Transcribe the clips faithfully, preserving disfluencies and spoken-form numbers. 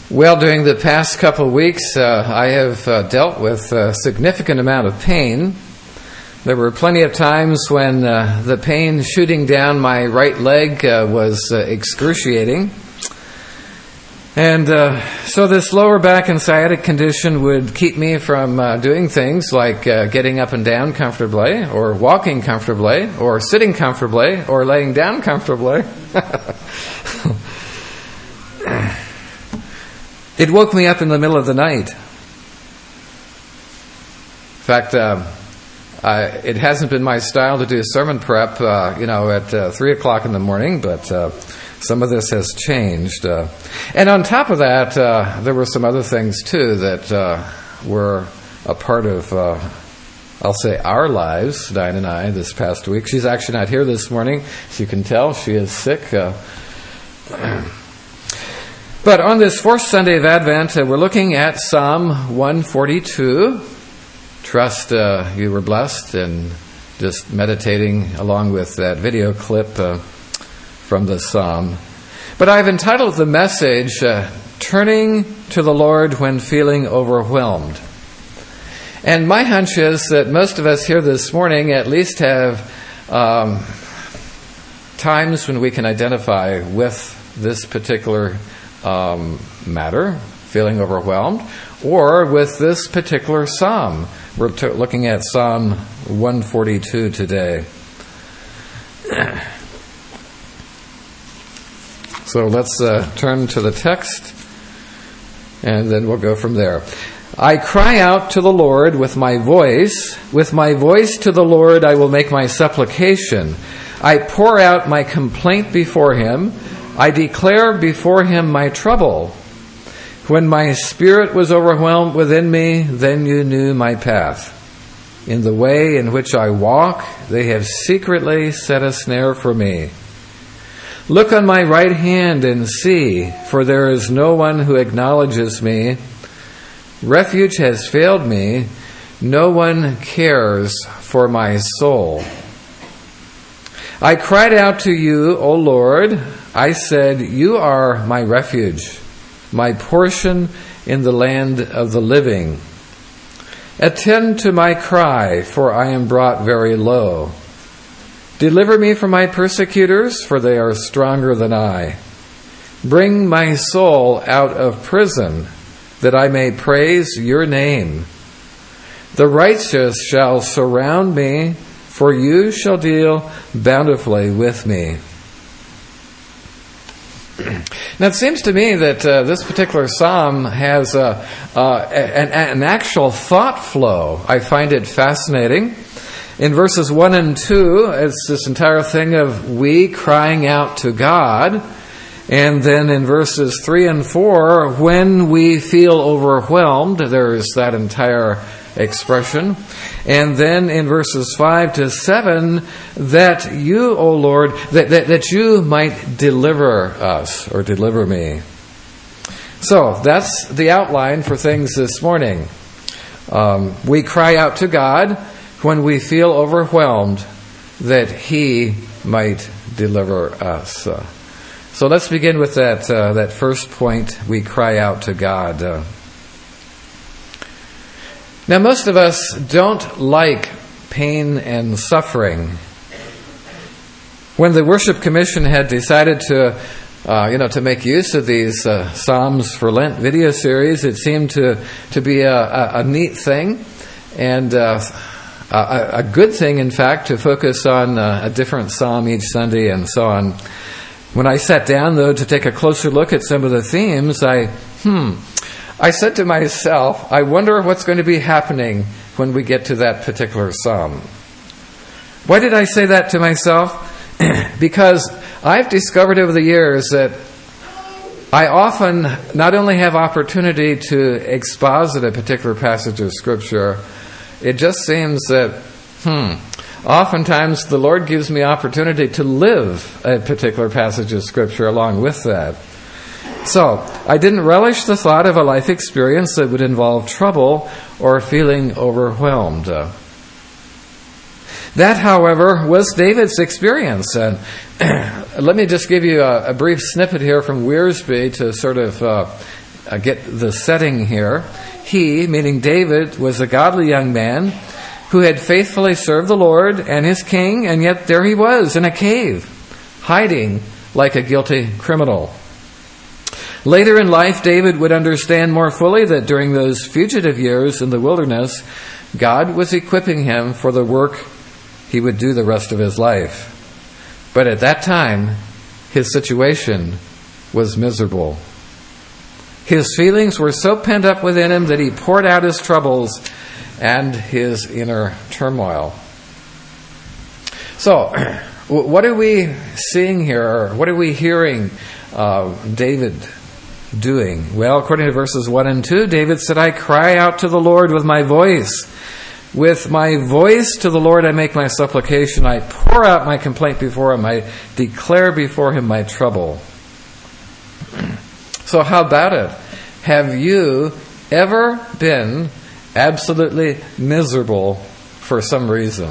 Well, during the past couple of weeks, uh, I have uh, dealt with a significant amount of pain. There were plenty of times when uh, the pain shooting down my right leg uh, was uh, excruciating. And uh, so this lower back and sciatic condition would keep me from uh, doing things like uh, getting up and down comfortably, or walking comfortably, or sitting comfortably, or laying down comfortably. It woke me up in the middle of the night. In fact, uh, I, it hasn't been my style to do sermon prep, uh, you know, at uh, three o'clock in the morning, but uh, some of this has changed. Uh, and on top of that, uh, there were some other things too that uh, were a part of, uh, I'll say, our lives, Diane and I, this past week. She's actually not here this morning, as you can tell. She is sick. Uh, But on this fourth Sunday of Advent, uh, we're looking at Psalm one forty-two. Trust uh, you were blessed and just meditating along with that video clip uh, from the Psalm. But I've entitled the message, uh, Turning to the Lord When Feeling Overwhelmed. And my hunch is that most of us here this morning at least have um, times when we can identify with this particular Um, matter, feeling overwhelmed, or with this particular psalm. We're t- looking at Psalm one forty-two today. So let's uh, turn to the text, and then we'll go from there. I cry out to the Lord with my voice. With my voice to the Lord I will make my supplication. I pour out my complaint before him. I declare before him my trouble. When my spirit was overwhelmed within me, then you knew my path. In the way in which I walk, they have secretly set a snare for me. Look on my right hand and see, for there is no one who acknowledges me. Refuge has failed me. No one cares for my soul. I cried out to you, O Lord. I said, you are my refuge, my portion in the land of the living. Attend to my cry, for I am brought very low. Deliver me from my persecutors, for they are stronger than I. Bring my soul out of prison, that I may praise your name. The righteous shall surround me, for you shall deal bountifully with me. Now, it seems to me that uh, this particular psalm has uh, uh, an, an actual thought flow. I find it fascinating. In verses one and two, it's this entire thing of we crying out to God. And then in verses three and four, when we feel overwhelmed, there's that entire expression. And then in verses five to seven, that you, O Lord, that, that, that you might deliver us, or deliver me. So that's the outline for things this morning. Um, we cry out to God when we feel overwhelmed, that he might deliver us. Uh, so let's begin with that, uh, that first point, we cry out to God. Uh, Now, most of us don't like pain and suffering. When the Worship Commission had decided to, uh, you know, to make use of these uh, Psalms for Lent video series, it seemed to to be a, a, a neat thing and uh, a, a good thing, in fact, to focus on uh, a different psalm each Sunday and so on. When I sat down, though, to take a closer look at some of the themes, I hmm. I said to myself, I wonder what's going to be happening when we get to that particular psalm. Why did I say that to myself? Because I've discovered over the years that I often not only have opportunity to exposit a particular passage of Scripture, it just seems that, hmm, oftentimes the Lord gives me opportunity to live a particular passage of Scripture along with that. So, I didn't relish the thought of a life experience that would involve trouble or feeling overwhelmed. Uh, that, however, was David's experience. And let me just give you a, a brief snippet here from Wiersbe to sort of uh, uh, get the setting here. He, meaning David, was a godly young man who had faithfully served the Lord and his king, and yet there he was in a cave, hiding like a guilty criminal. Later in life, David would understand more fully that during those fugitive years in the wilderness, God was equipping him for the work he would do the rest of his life. But at that time, his situation was miserable. His feelings were so pent up within him that he poured out his troubles and his inner turmoil. So, what are we seeing here? What are we hearing uh, David doing? Well, according to verses one and two, David said, I cry out to the Lord with my voice. With my voice to the Lord I make my supplication. I pour out my complaint before him. I declare before him my trouble. So how about it? Have you ever been absolutely miserable for some reason?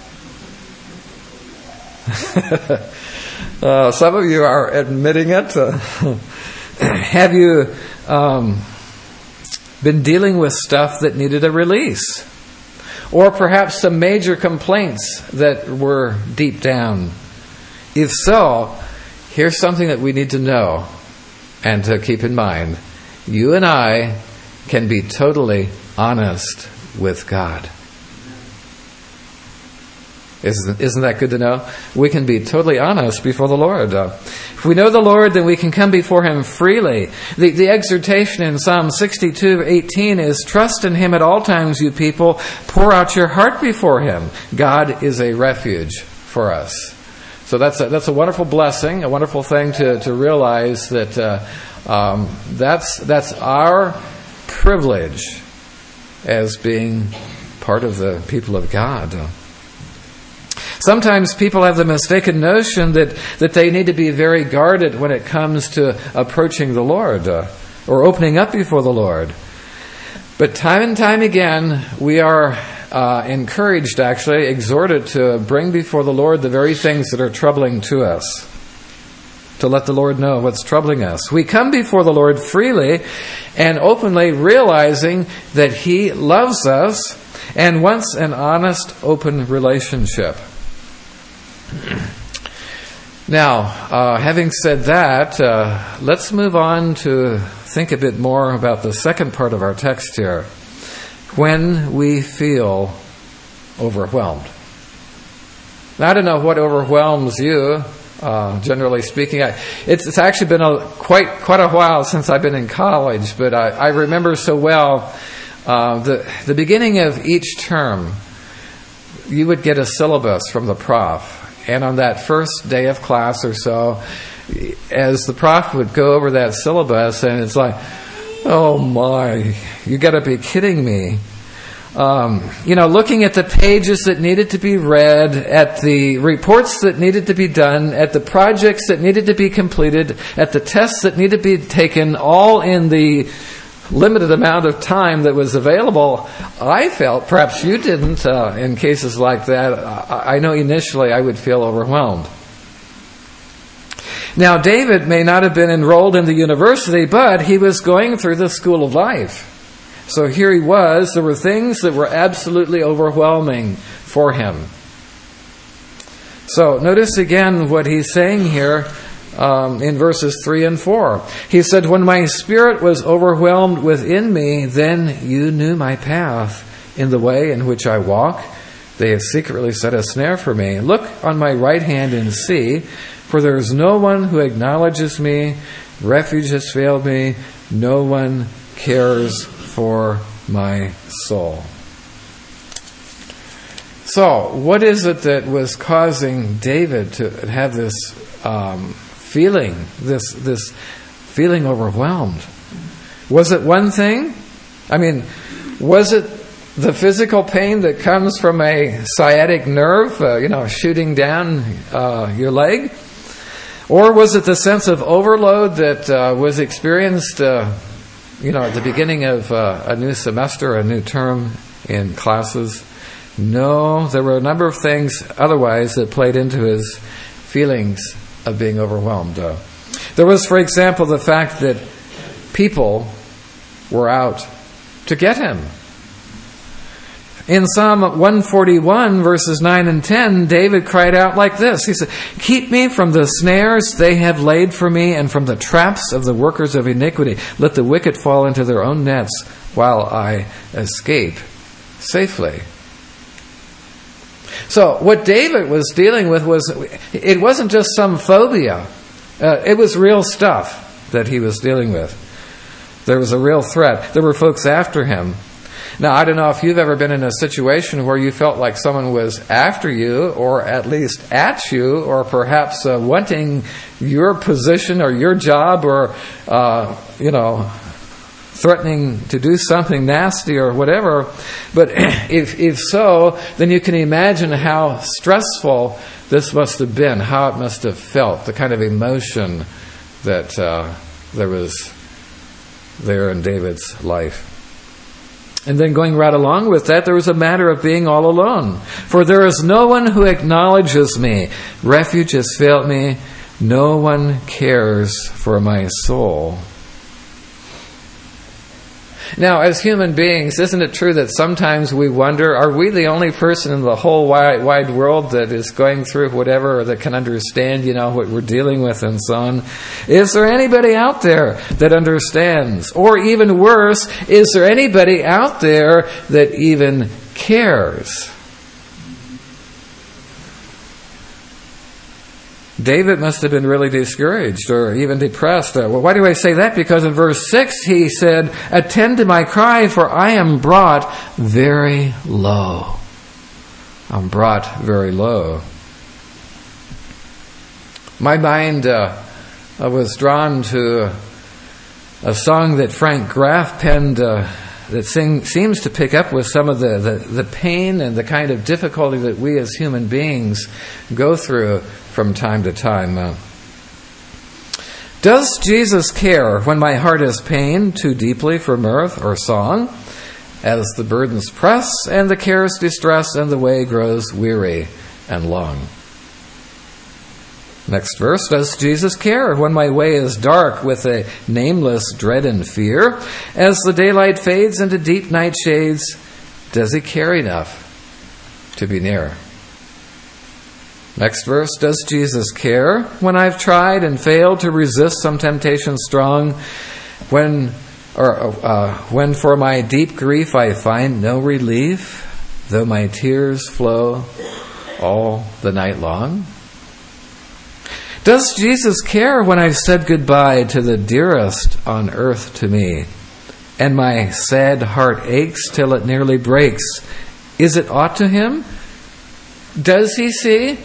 uh, some of you are admitting it. Uh, have you um, been dealing with stuff that needed a release? Or perhaps some major complaints that were deep down? If so, here's something that we need to know and to keep in mind. You and I can be totally honest with God. Isn't, isn't that good to know? We can be totally honest before the Lord. Uh, if we know the Lord, then we can come before Him freely. The, the exhortation in Psalm sixty-two eighteen is, trust in Him at all times, you people. Pour out your heart before Him. God is a refuge for us. So that's a, that's a wonderful blessing, a wonderful thing to, to realize that uh, um, that's that's our privilege as being part of the people of God. Sometimes people have the mistaken notion that, that they need to be very guarded when it comes to approaching the Lord uh, or opening up before the Lord. But time and time again, we are uh, encouraged, actually, exhorted to bring before the Lord the very things that are troubling to us, to let the Lord know what's troubling us. We come before the Lord freely and openly, realizing that He loves us and wants an honest, open relationship. Now, uh, having said that, uh, let's move on to think a bit more about the second part of our text here. When we feel overwhelmed. Now, I don't know what overwhelms you, uh, generally speaking. I, it's, it's actually been a, quite quite a while since I've been in college, but I, I remember so well uh, the the beginning of each term, you would get a syllabus from the prof. And on that first day of class or so, as the prof would go over that syllabus, and it's like, oh my, you got to be kidding me. Um, you know, looking at the pages that needed to be read, at the reports that needed to be done, at the projects that needed to be completed, at the tests that needed to be taken, all in the limited amount of time that was available. I felt, perhaps you didn't, uh, in cases like that, I, I know initially I would feel overwhelmed. Now, David may not have been enrolled in the university, but he was going through the school of life. So here he was. There were things that were absolutely overwhelming for him. So notice again what he's saying here um, in verses three and four. He said, when my spirit was overwhelmed within me, then you knew my path in the way in which I walk. They have secretly set a snare for me. Look on my right hand and see, for there is no one who acknowledges me. Refuge has failed me. No one cares for my soul. So, what is it that was causing David to have this um, feeling, this this feeling overwhelmed? Was it one thing? I mean, was it the physical pain that comes from a sciatic nerve, uh, you know, shooting down uh, your leg? Or was it the sense of overload that uh, was experienced uh, you know, at the beginning of uh, a new semester, a new term in classes? No, there were a number of things otherwise that played into his feelings of being overwhelmed. Uh, there was, for example, the fact that people were out to get him. In Psalm one forty-one, verses nine and ten, David cried out like this. He said, "Keep me from the snares they have laid for me, and from the traps of the workers of iniquity. Let the wicked fall into their own nets, while I escape safely." So what David was dealing with was, it wasn't just some phobia. Uh, it was real stuff that he was dealing with. There was a real threat. There were folks after him. Now, I don't know if you've ever been in a situation where you felt like someone was after you, or at least at you, or perhaps uh, wanting your position or your job, or, uh, you know, threatening to do something nasty or whatever. But if if so, then you can imagine how stressful this must have been, how it must have felt, the kind of emotion that uh, there was there in David's life. And then going right along with that, there was a matter of being all alone. "For there is no one who acknowledges me. Refuge has failed me. No one cares for my soul." Now, as human beings, isn't it true that sometimes we wonder, are we the only person in the whole wide, wide world that is going through whatever, or that can understand, you know, what we're dealing with and so on? Is there anybody out there that understands? Or even worse, is there anybody out there that even cares? David must have been really discouraged or even depressed. Uh, well, why do I say that? Because in verse six he said, "Attend to my cry, for I am brought very low." I'm brought very low. My mind uh, was drawn to a song that Frank Graff penned uh, that sing, seems to pick up with some of the, the, the pain and the kind of difficulty that we as human beings go through from time to time. Uh, Does Jesus care when my heart is pained too deeply for mirth or song, as the burdens press and the cares distress and the way grows weary and long? Next verse, does Jesus care when my way is dark with a nameless dread and fear? As the daylight fades into deep night shades, does he care enough to be near? Next verse, does Jesus care when I've tried and failed to resist some temptation strong, when or uh, when for my deep grief I find no relief, though my tears flow all the night long? Does Jesus care when I've said goodbye to the dearest on earth to me, and my sad heart aches till it nearly breaks? Is it aught to him? Does he see?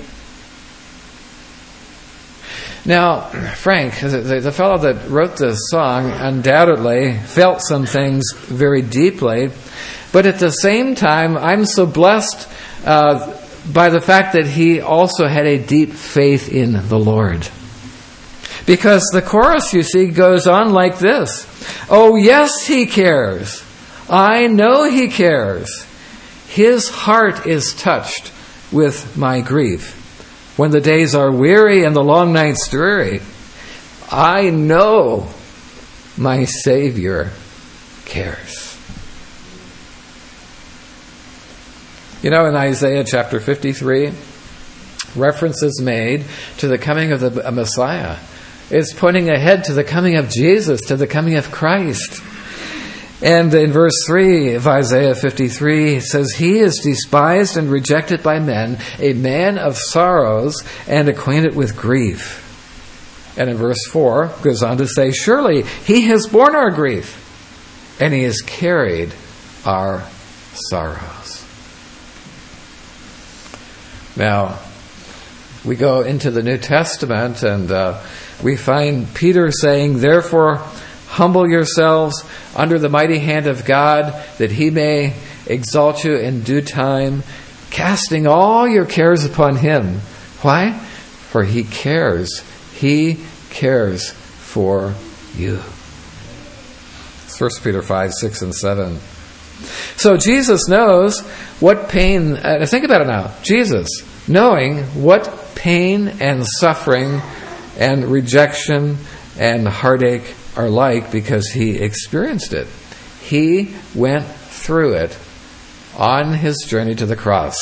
Now, Frank, the, the fellow that wrote this song, undoubtedly felt some things very deeply, but at the same time, I'm so blessed uh, by the fact that he also had a deep faith in the Lord. Because the chorus, you see, goes on like this. Oh, yes, he cares. I know he cares. His heart is touched with my grief. When the days are weary and the long nights dreary, I know my Savior cares. You know, in Isaiah chapter fifty-three, reference is made to the coming of the Messiah. It's pointing ahead to the coming of Jesus, to the coming of Christ. And in verse three of Isaiah fifty-three, it says, He is despised and rejected by men, a man of sorrows and acquainted with grief. And in verse four, it goes on to say, Surely he has borne our grief, and he has carried our sorrows. Now, we go into the New Testament, and uh, we find Peter saying, Therefore, humble yourselves under the mighty hand of God, that he may exalt you in due time, casting all your cares upon him. Why? For he cares. He cares for you. First Peter five, six, and seven. So Jesus knows what pain, uh, think about it now, Jesus, knowing what pain and suffering and rejection and heartache are like, because he experienced it. he went through it on his journey to the cross.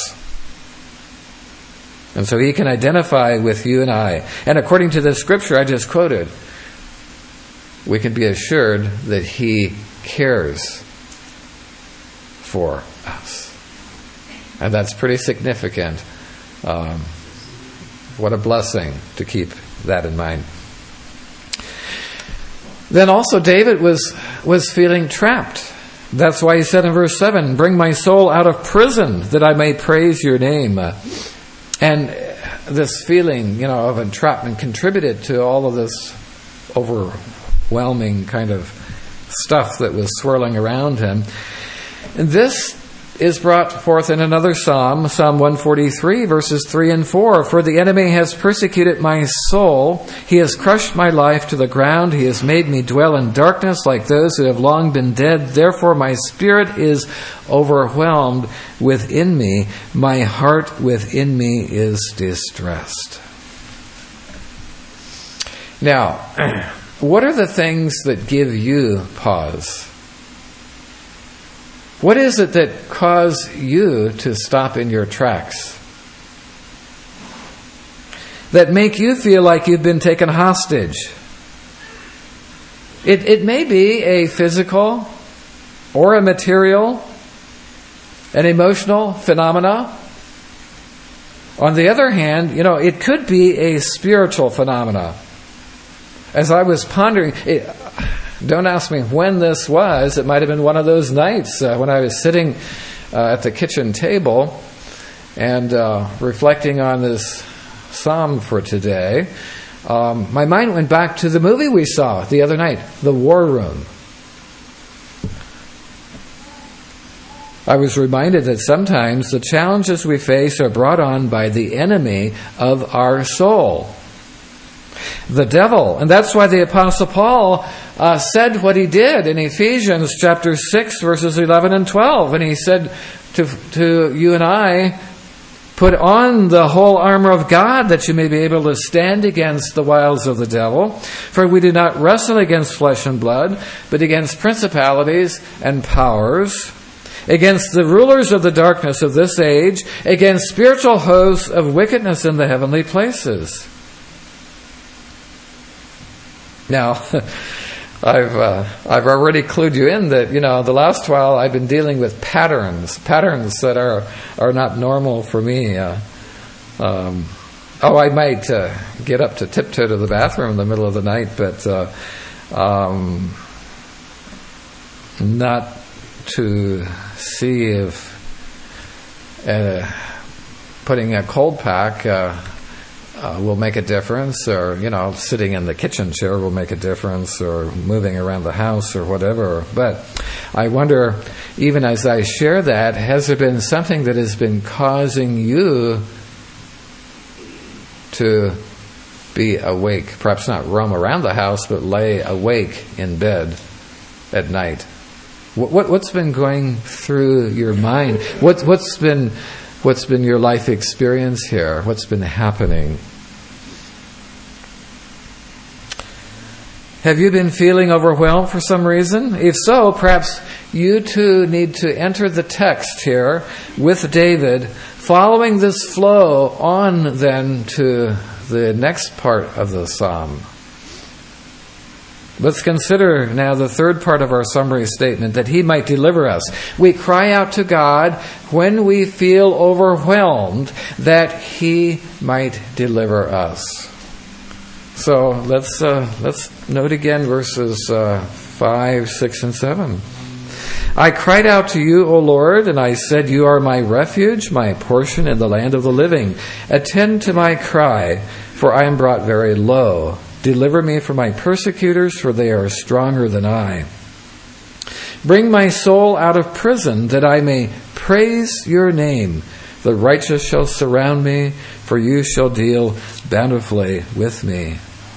And so he can identify with you and I. And according to the scripture I just quoted, we can be assured that he cares for us. And that's pretty significant. Um, what a blessing to keep that in mind. Then also David was was feeling trapped. That's why he said in verse seven, "Bring my soul out of prison that I may praise your name." Uh, and this feeling, you know, of entrapment contributed to all of this overwhelming kind of stuff that was swirling around him. And this is brought forth in another psalm, Psalm one forty-three, verses three and four. "For the enemy has persecuted my soul. He has crushed my life to the ground. He has made me dwell in darkness like those who have long been dead. Therefore my spirit is overwhelmed within me. My heart within me is distressed." Now, what are the things that give you pause? What is it that cause you to stop in your tracks? That make you feel like you've been taken hostage? It, it may be a physical or a material, an emotional phenomena. On the other hand, you know, it could be a spiritual phenomena. As I was pondering, it, don't ask me when this was. It might have been one of those nights uh, when I was sitting uh, at the kitchen table and uh, reflecting on this psalm for today. Um, my mind went back to the movie we saw the other night, The War Room. I was reminded that sometimes the challenges we face are brought on by the enemy of our soul, the devil. And that's why the Apostle Paul uh, said what he did in Ephesians chapter six, verses eleven and twelve. And he said to, to you and I, "Put on the whole armor of God that you may be able to stand against the wiles of the devil. For we do not wrestle against flesh and blood, but against principalities and powers, against the rulers of the darkness of this age, against spiritual hosts of wickedness in the heavenly places." Now, I've uh, I've already clued you in that, you know, the last while I've been dealing with patterns, patterns that are are not normal for me. Uh, um, oh, I might uh, get up to tiptoe to the bathroom in the middle of the night, but uh, um, not to see if uh, putting a cold pack Uh, Uh, will make a difference, or, you know, sitting in the kitchen chair will make a difference, or moving around the house or whatever. But I wonder, even as I share that, has there been something that has been causing you to be awake? Perhaps not roam around the house, but lay awake in bed at night. What, what, what's been going through your mind? What, what's been what's been your life experience here? What's been happening? Have you been feeling overwhelmed for some reason? If so, perhaps you too need to enter the text here with David, following this flow on then to the next part of the psalm. Let's consider now the third part of our summary statement, that he might deliver us. We cry out to God when we feel overwhelmed, that he might deliver us. So let's uh, let's note again verses uh, five, six, and seven. "I cried out to you, O Lord, and I said, you are my refuge, my portion in the land of the living. Attend to my cry, for I am brought very low. Deliver me from my persecutors, for they are stronger than I. Bring my soul out of prison, that I may praise your name. The righteous shall surround me, for you shall deal bountifully with me."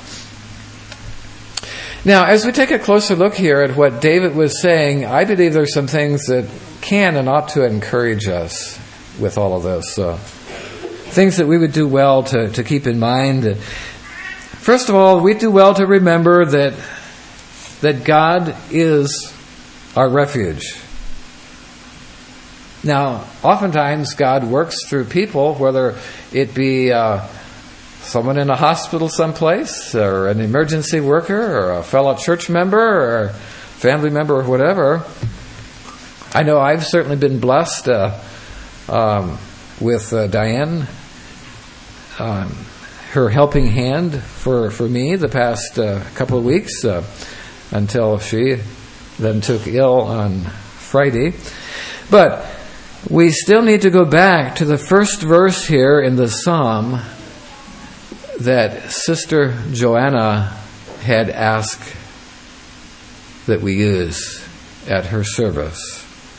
Now, as we take a closer look here at what David was saying, I believe there's some things that can and ought to encourage us with all of this. Uh, things that we would do well to, to keep in mind. First of all, we do well to remember that that God is our refuge. Now, oftentimes God works through people, whether it be uh, someone in a hospital someplace, or an emergency worker, or a fellow church member, or a family member, or whatever. I know I've certainly been blessed uh, um, with uh, Diane, um, her helping hand for, for me the past uh, couple of weeks, uh, until she then took ill on Friday. But we still need to go back to the first verse here in the psalm that Sister Joanna had asked that we use at her service.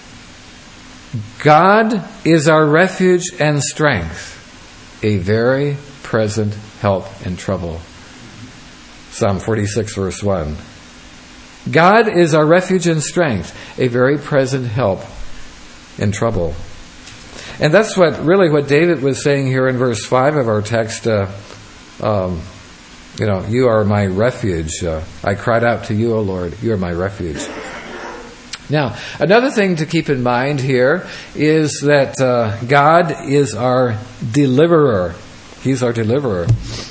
God is our refuge and strength, a very present help in trouble. Psalm forty-six, verse one. God is our refuge and strength, a very present help in trouble. And that's what really what David was saying here in verse five of our text. Uh, um, you know, you are my refuge. Uh, I cried out to you, O Lord. You are my refuge. Now, another thing to keep in mind here is that uh, God is our deliverer. He's our deliverer.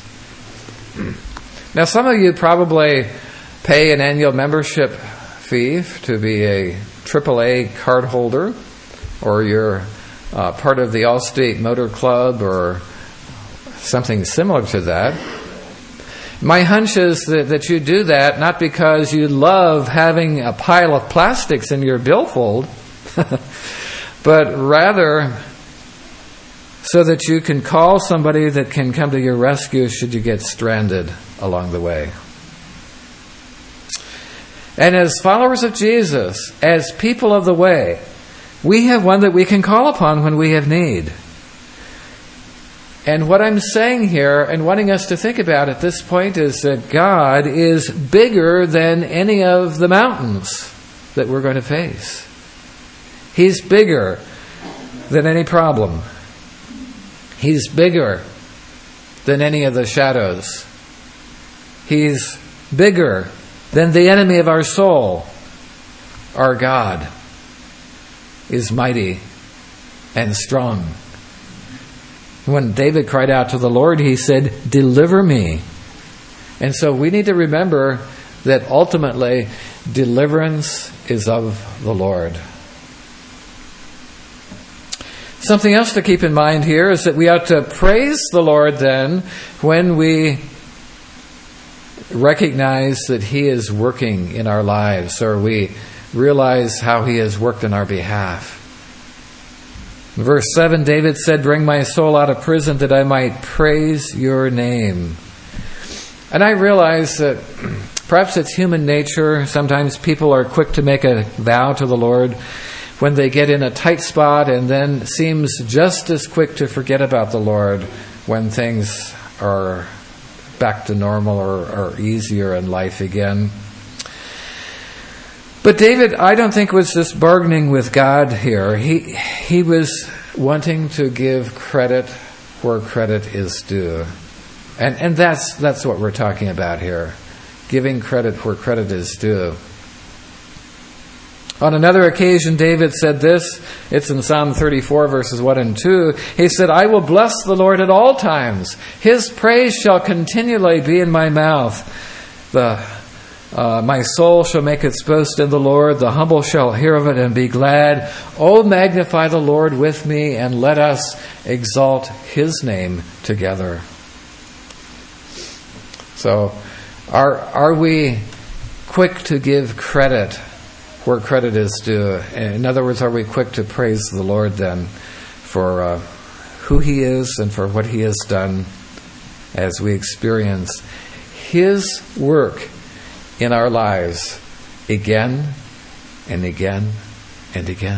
Now, some of you probably pay an annual membership fee to be a triple A card holder, or you're uh, part of the Allstate Motor Club or something similar to that. My hunch is that, that you do that not because you love having a pile of plastics in your billfold, but rather so that you can call somebody that can come to your rescue should you get stranded along the way. And as followers of Jesus, as people of the way, we have one that we can call upon when we have need. And what I'm saying here and wanting us to think about at this point is that God is bigger than any of the mountains that we're going to face. He's bigger than any problem. He's bigger than any of the shadows. He's bigger than the enemy of our soul. Our God is mighty and strong. When David cried out to the Lord, he said, "Deliver me." And so we need to remember that ultimately deliverance is of the Lord. Something else to keep in mind here is that we ought to praise the Lord then when we recognize that He is working in our lives, or we realize how He has worked in our behalf. In verse seven, David said, "Bring my soul out of prison that I might praise your name." And I realize that perhaps it's human nature. Sometimes people are quick to make a vow to the Lord when they get in a tight spot, and then seems just as quick to forget about the Lord when things are back to normal or, or easier in life again. But David, I don't think, was just bargaining with God here. He he was wanting to give credit where credit is due. And and that's that's what we're talking about here. Giving credit where credit is due. On another occasion, David said this. It's in Psalm thirty-four, verses one and two. He said, "I will bless the Lord at all times. His praise shall continually be in my mouth. The Uh, my soul shall make its boast in the Lord. The humble shall hear of it and be glad. Oh, magnify the Lord with me, and let us exalt His name together." So, are are we quick to give credit where credit is due? In other words, are we quick to praise the Lord then for uh, who He is and for what He has done as we experience His work in our lives again and again and again?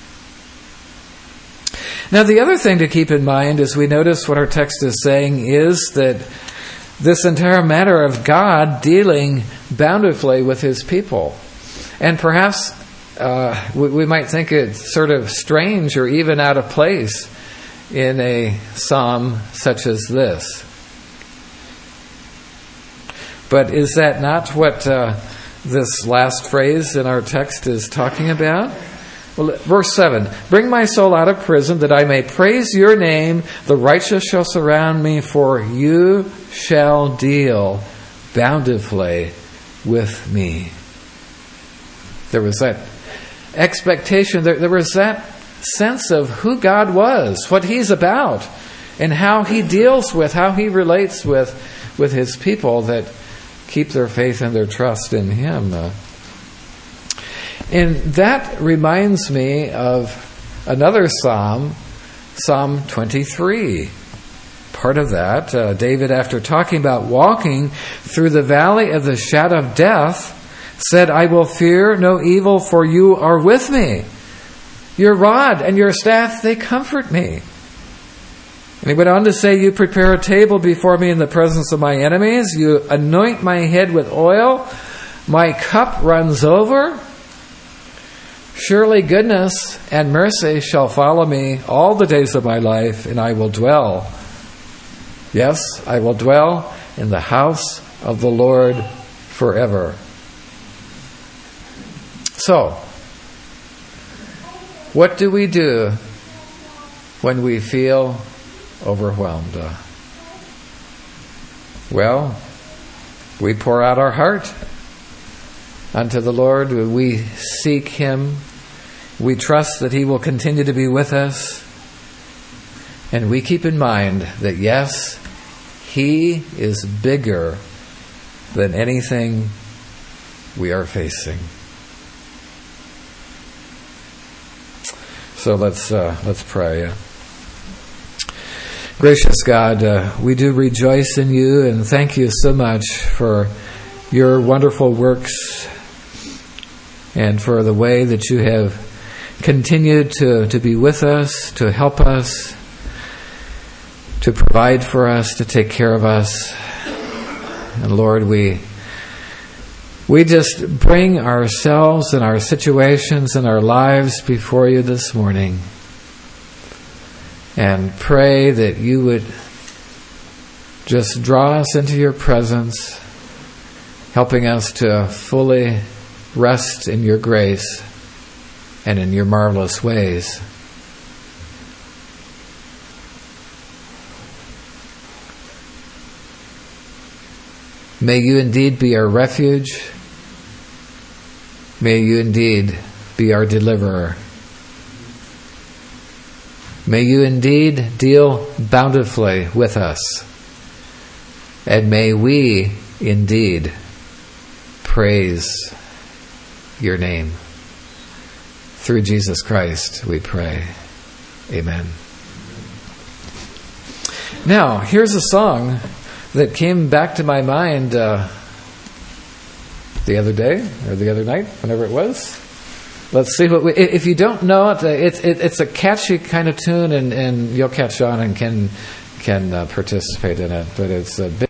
Now, the other thing to keep in mind as we notice what our text is saying is that this entire matter of God dealing bountifully with His people. And perhaps uh, we, we might think it's sort of strange or even out of place in a psalm such as this. But is that not what uh, this last phrase in our text is talking about? Well, verse seven, bring my soul out of prison that I may praise your name. The righteous shall surround me, for you shall deal bountifully with me. There was that expectation, there, there was that sense of who God was, what He's about, and how He deals with, how He relates with, with His people that keep their faith and their trust in Him. Uh, and that reminds me of another psalm, Psalm twenty-three. Part of that, uh, David, after talking about walking through the valley of the shadow of death, said, I will fear no evil, for you are with me. Your rod and your staff, they comfort me. And he went on to say, you prepare a table before me in the presence of my enemies. You anoint my head with oil. My cup runs over. Surely goodness and mercy shall follow me all the days of my life, and I will dwell. Yes, I will dwell in the house of the Lord forever. So, what do we do when we feel overwhelmed? Uh, well, we pour out our heart unto the Lord. We seek Him. We trust that He will continue to be with us. And we keep in mind that, yes, He is bigger than anything we are facing. So let's uh, let's pray. Gracious God, uh, we do rejoice in You and thank You so much for Your wonderful works and for the way that You have continued to, to be with us, to help us, to provide for us, to take care of us. And Lord, we we just bring ourselves and our situations and our lives before You this morning and pray that You would just draw us into Your presence, helping us to fully rest in Your grace and in Your marvelous ways. May You indeed be our refuge. May You indeed be our deliverer. May You indeed deal bountifully with us. And may we indeed praise Your name. Through Jesus Christ we pray. Amen. Now, here's a song that came back to my mind uh, the other day, or the other night, whenever it was. Let's see what we... If you don't know it, it's it, it's a catchy kind of tune, and, and you'll catch on and can, can uh, participate in it. But it's a bit...